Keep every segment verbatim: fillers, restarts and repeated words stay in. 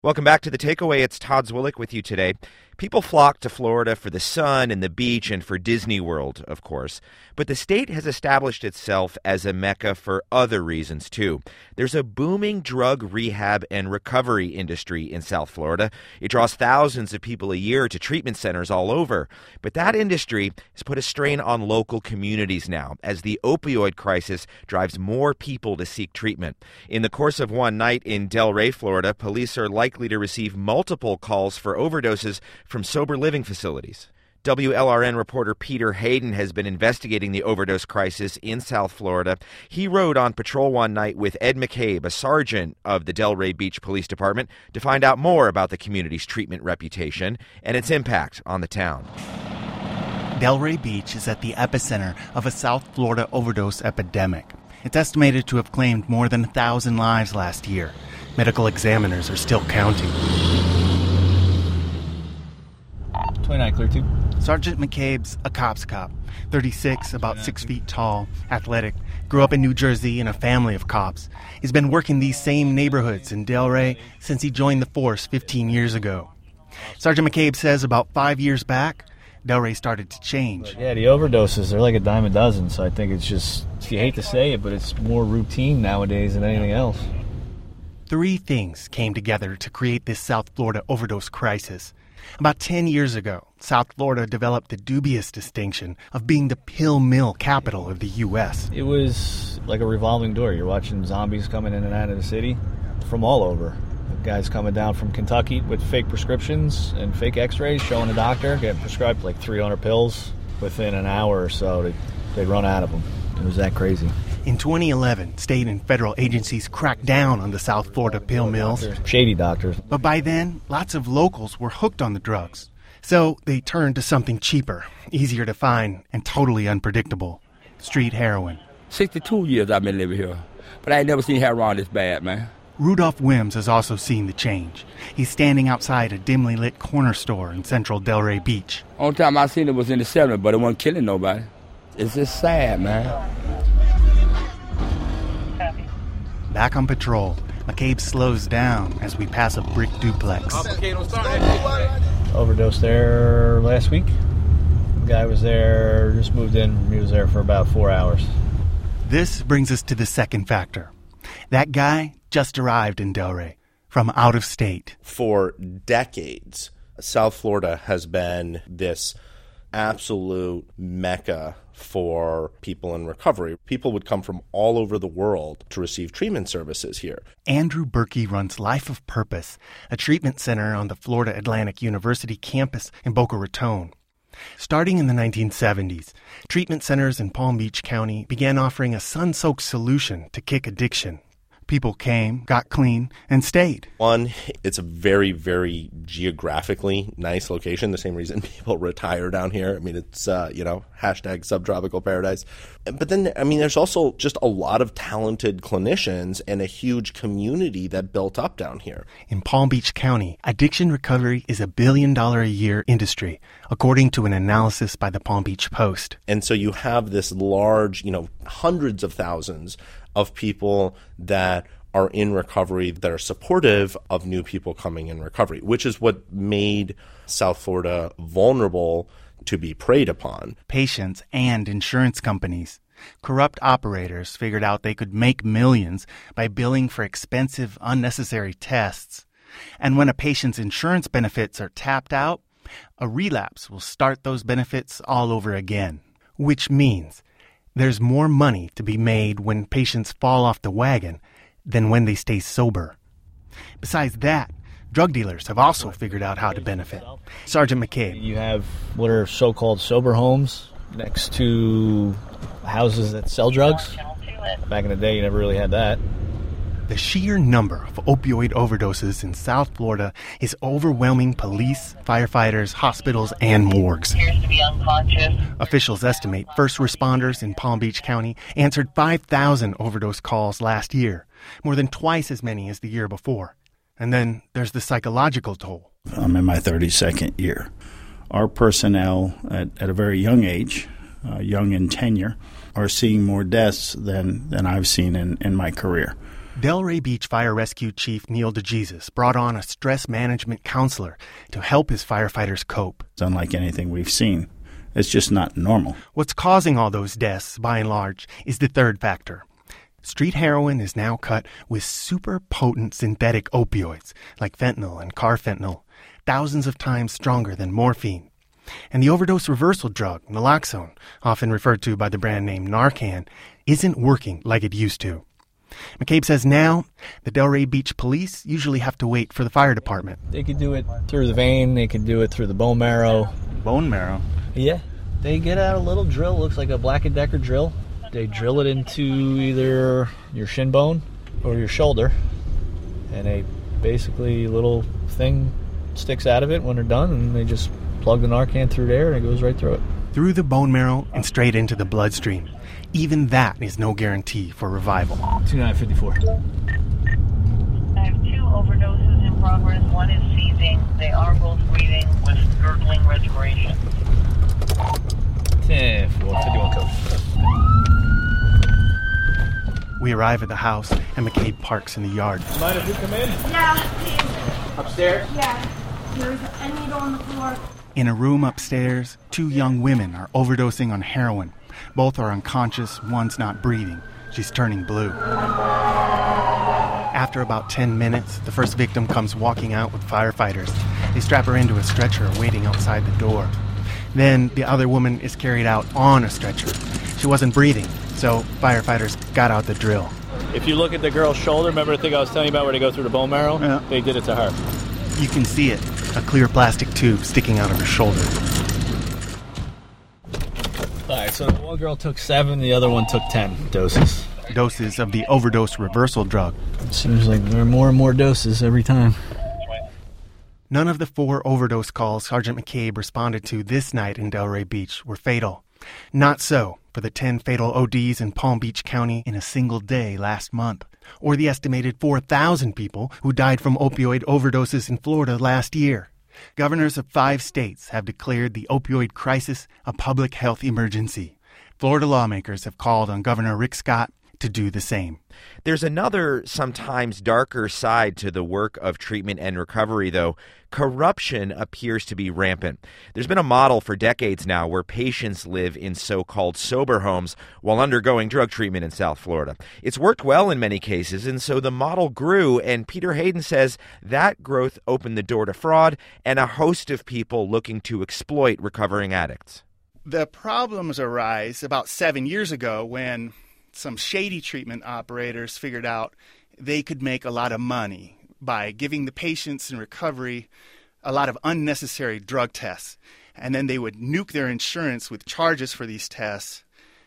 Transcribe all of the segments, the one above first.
Welcome back to The Takeaway. It's Todd Zwillich with you today. People flock to Florida for the sun and the beach and for Disney World, of course. But the state has established itself as a mecca for other reasons, too. There's a booming drug rehab and recovery industry in South Florida. It draws thousands of people a year to treatment centers all over. But that industry has put a strain on local communities now as the opioid crisis drives more people to seek treatment. In the course of one night in Delray, Florida, police are likely to receive multiple calls for overdoses from sober living facilities. W L R N reporter Peter Hayden has been investigating the overdose crisis in South Florida. He rode on patrol one night with Ed McCabe, a sergeant of the Delray Beach Police Department, to find out more about the community's treatment reputation and its impact on the town. Delray Beach is at the epicenter of a South Florida overdose epidemic. It's estimated to have claimed more than a thousand lives last year. Medical examiners are still counting. twenty-nine, clear two. Sergeant McCabe's a cop's cop, thirty-six, about six feet tall, athletic, grew up in New Jersey in a family of cops. He's been working these same neighborhoods in Delray since he joined the force fifteen years ago. Sergeant McCabe says about five years back, Delray started to change. Yeah, the overdoses, they're like a dime a dozen, so I think it's just, you hate to say it, but it's more routine nowadays than anything else. Three things came together to create this South Florida overdose crisis. About ten years ago, South Florida developed the dubious distinction of being the pill mill capital of the U S. It was like a revolving door. You're watching zombies coming in and out of the city from all over. Guys coming down from Kentucky with fake prescriptions and fake x-rays, showing a doctor, getting prescribed like three hundred pills. Within an hour or so, they'd, they'd run out of them. It was that crazy. In twenty eleven, state and federal agencies cracked down on the South Florida pill mills. Shady doctors. But by then, lots of locals were hooked on the drugs. So they turned to something cheaper, easier to find, and totally unpredictable: street heroin. sixty-two years I've been living here, but I ain't never seen heroin this bad, man. Rudolph Wims has also seen the change. He's standing outside a dimly lit corner store in central Delray Beach. Only time I seen it was in the seventies, but it wasn't killing nobody. It's just sad, man. Back on patrol, McCabe slows down as we pass a brick duplex. Overdosed there last week. The guy was there, just moved in. He was there for about four hours. This brings us to the second factor. That guy just arrived in Delray from out of state. For decades, South Florida has been this absolute mecca for people in recovery. People would come from all over the world to receive treatment services here. Andrew Berkey runs Life of Purpose, a treatment center on the Florida Atlantic University campus in Boca Raton. Starting in the nineteen seventies, treatment centers in Palm Beach County began offering a sun-soaked solution to kick addiction. People came, got clean, and stayed. One, it's a very, very geographically nice location, the same reason people retire down here. I mean, it's, uh, you know, hashtag subtropical paradise. But then, I mean, there's also just a lot of talented clinicians and a huge community that built up down here. In Palm Beach County, addiction recovery is a billion dollar a year industry, according to an analysis by the Palm Beach Post. And so you have this large, you know, hundreds of thousands of people that are in recovery that are supportive of new people coming in recovery, which is what made South Florida vulnerable to be preyed upon. Patients and insurance companies. Corrupt operators figured out they could make millions by billing for expensive, unnecessary tests. And when a patient's insurance benefits are tapped out, a relapse will start those benefits all over again, which means there's more money to be made when patients fall off the wagon than when they stay sober. Besides that, drug dealers have also figured out how to benefit. Sergeant McCabe. You have what are so-called sober homes next to houses that sell drugs. Back in the day, you never really had that. The sheer number of opioid overdoses in South Florida is overwhelming police, firefighters, hospitals, and morgues. Appears to be unconscious. Officials estimate first responders in Palm Beach County answered five thousand overdose calls last year, more than twice as many as the year before. And then there's the psychological toll. I'm in my thirty-second year. Our personnel at, at a very young age, uh, young in tenure, are seeing more deaths than, than I've seen in, in my career. Delray Beach Fire Rescue Chief Neil DeJesus brought on a stress management counselor to help his firefighters cope. It's unlike anything we've seen. It's just not normal. What's causing all those deaths, by and large, is the third factor. Street heroin is now cut with super potent synthetic opioids like fentanyl and carfentanil, thousands of times stronger than morphine. And the overdose reversal drug, naloxone, often referred to by the brand name Narcan, isn't working like it used to. McCabe says now the Delray Beach police usually have to wait for the fire department. They could do it through the vein. They could do it through the bone marrow. Bone marrow? Yeah. They get out a little drill, looks like a Black and Decker drill. They drill it into either your shin bone or your shoulder. And a basically little thing sticks out of it when they're done, and they just plug the Narcan through there and it goes right through it. Through the bone marrow and straight into the bloodstream. Even that is no guarantee for revival. two nine five four. I have two overdoses in progress. One is seizing. They are both breathing with gurgling respiration. ten four fifty-one code. We arrive at the house, and McCabe parks in the yard. Mind if we come in? Yeah, please. Upstairs? Yeah. There's a needle on the floor. In a room upstairs, two young women are overdosing on heroin. Both are unconscious, one's not breathing. She's turning blue. After about ten minutes, the first victim comes walking out with firefighters. They strap her into a stretcher waiting outside the door. Then the other woman is carried out on a stretcher. She wasn't breathing, so firefighters got out the drill. If you look at the girl's shoulder, remember the thing I was telling you about where they go through the bone marrow? Yeah. They did it to her. You can see it, a clear plastic tube sticking out of her shoulder. All right, so the one girl took seven, the other one took ten doses. Doses of the overdose reversal drug. Seems like there are more and more doses every time. None of the four overdose calls Sergeant McCabe responded to this night in Delray Beach were fatal. Not so for the ten fatal O Ds in Palm Beach County in a single day last month, or the estimated four thousand people who died from opioid overdoses in Florida last year. Governors of five states have declared the opioid crisis a public health emergency. Florida lawmakers have called on Governor Rick Scott to do the same. There's another, sometimes darker side to the work of treatment and recovery, though. Corruption appears to be rampant. There's been a model for decades now where patients live in so-called sober homes while undergoing drug treatment in South Florida. It's worked well in many cases, and so the model grew, and Peter Hayden says that growth opened the door to fraud and a host of people looking to exploit recovering addicts. The problems arise about seven years ago when some shady treatment operators figured out they could make a lot of money by giving the patients in recovery a lot of unnecessary drug tests. And then they would nuke their insurance with charges for these tests.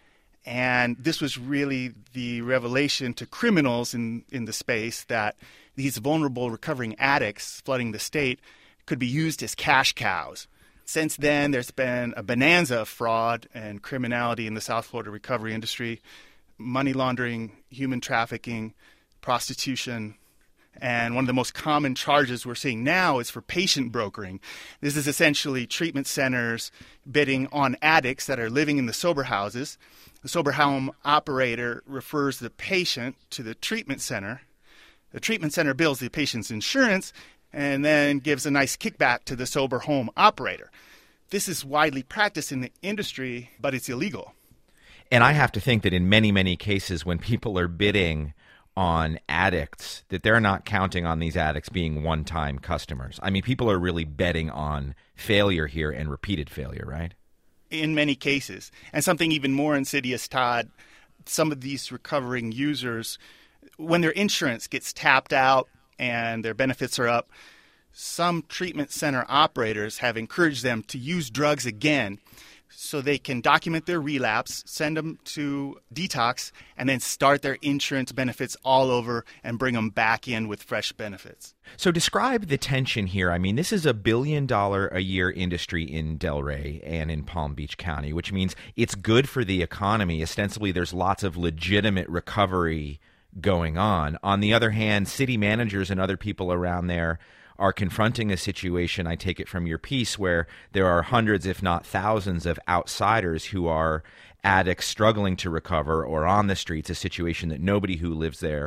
And this was really the revelation to criminals in, in the space that these vulnerable recovering addicts flooding the state could be used as cash cows. Since then, there's been a bonanza of fraud and criminality in the South Florida recovery industry. Money laundering, human trafficking, prostitution, and one of the most common charges we're seeing now is for patient brokering. This is essentially treatment centers bidding on addicts that are living in the sober houses. The sober home operator refers the patient to the treatment center. The treatment center bills the patient's insurance and then gives a nice kickback to the sober home operator. This is widely practiced in the industry, but it's illegal. And I have to think that in many, many cases when people are bidding on addicts, that they're not counting on these addicts being one-time customers. I mean, people are really betting on failure here and repeated failure, right? In many cases. And something even more insidious, Todd, some of these recovering users, when their insurance gets tapped out and their benefits are up, some treatment center operators have encouraged them to use drugs again so they can document their relapse, send them to detox, and then start their insurance benefits all over and bring them back in with fresh benefits. So describe the tension here. I mean, this is a billion dollar a year industry in Delray and in Palm Beach County, which means it's good for the economy. Ostensibly, there's lots of legitimate recovery going on. On the other hand, city managers and other people around there are confronting a situation, I take it from your piece, where there are hundreds, if not thousands, of outsiders who are addicts struggling to recover or on the streets, a situation that nobody who lives there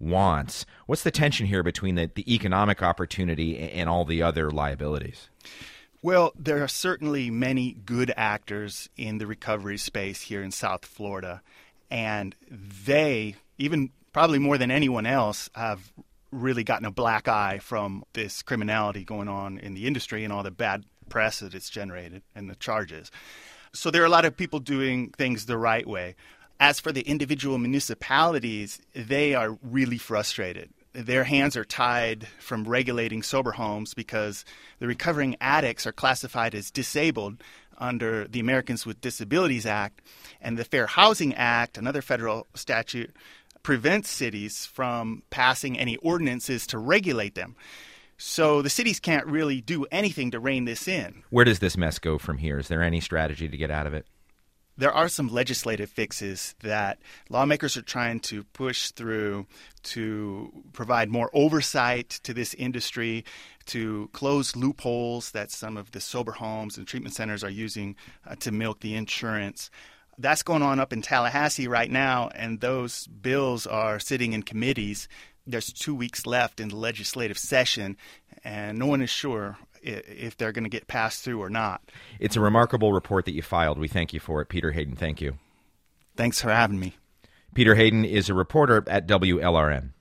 wants. What's the tension here between the, the economic opportunity and all the other liabilities? Well, there are certainly many good actors in the recovery space here in South Florida, and they, even probably more than anyone else, have really gotten a black eye from this criminality going on in the industry and all the bad press that it's generated and the charges. So there are a lot of people doing things the right way. As for the individual municipalities, they are really frustrated. Their hands are tied from regulating sober homes because the recovering addicts are classified as disabled under the Americans with Disabilities Act, and the Fair Housing Act, another federal statute, prevents cities from passing any ordinances to regulate them. So the cities can't really do anything to rein this in. Where does this mess go from here? Is there any strategy to get out of it? There are some legislative fixes that lawmakers are trying to push through to provide more oversight to this industry, to close loopholes that some of the sober homes and treatment centers are using uh, to milk the insurance. That's going on up in Tallahassee right now, and those bills are sitting in committees. There's two weeks left in the legislative session, and no one is sure if they're going to get passed through or not. It's a remarkable report that you filed. We thank you for it. Peter Hayden, thank you. Thanks for having me. Peter Hayden is a reporter at W L R N.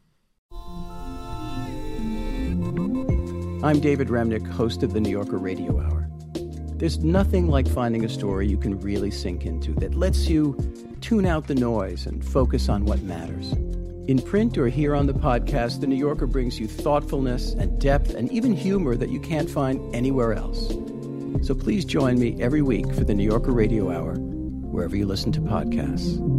I'm David Remnick, host of the New Yorker Radio Hour. There's nothing like finding a story you can really sink into that lets you tune out the noise and focus on what matters. In print or here on the podcast, The New Yorker brings you thoughtfulness and depth and even humor that you can't find anywhere else. So please join me every week for The New Yorker Radio Hour, wherever you listen to podcasts.